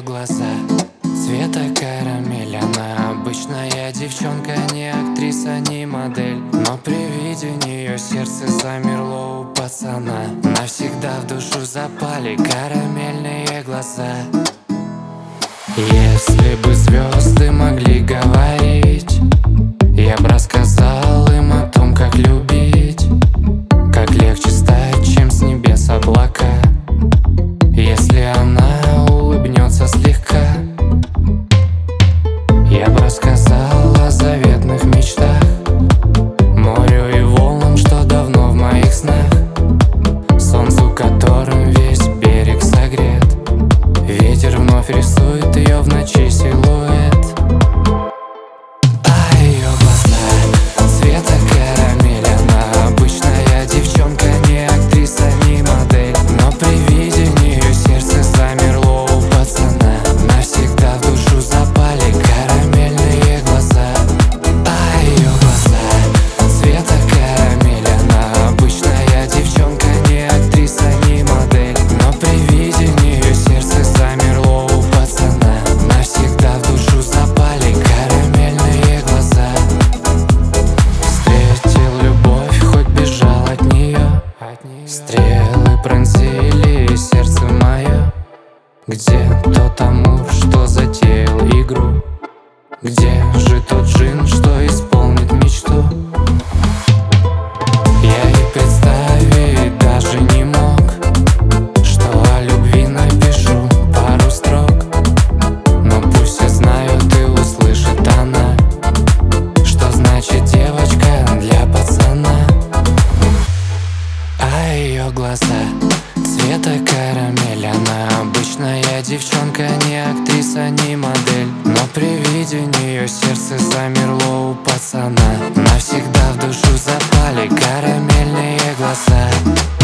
ее глаза цвета карамель. Она обычная девчонка, не актриса, не модель, но при виде нее сердце замерло у пацана. Навсегда в душу запали карамельные глаза. Если бы звезды могли говорить, я бы рассказал им о том, как любить, как легче стать, чем с небес облака. Если она улыбнется слегка, я бы рассказал о заветных мечтах, морю и волнам, что давно в моих снах, солнцу, которым весь берег согрет. Ветер вновь рисует ее в ночи силуэт. А ее глаза цвета карамель. Она обычная девчонка, не актриса, не модель, но при виде нее сердце замерло у пацана. Навсегда в душу запали карамельные глаза. А ее глаза цвета карамель. Она обычная девчонка, не актриса, не модель, но при виде нее сердце замерло у пацана. Навсегда в душу запали карамельные глаза. Встретил любовь, хоть бежал от нее. Стрелы пронзили сердце мое. Где тот амур, что затеял игру? Где же тот джин, что исполнит мечту? Я и представить даже не мог, что о любви напишу пару строк. Но пусть все знают и услышит она, что значит девочка для пацана. А ее глаза цвета карамель. Она обычная девчонка, не актриса, не модель, но при виде нее сердце замерло у пацана. Навсегда в душу запали карамельные глаза.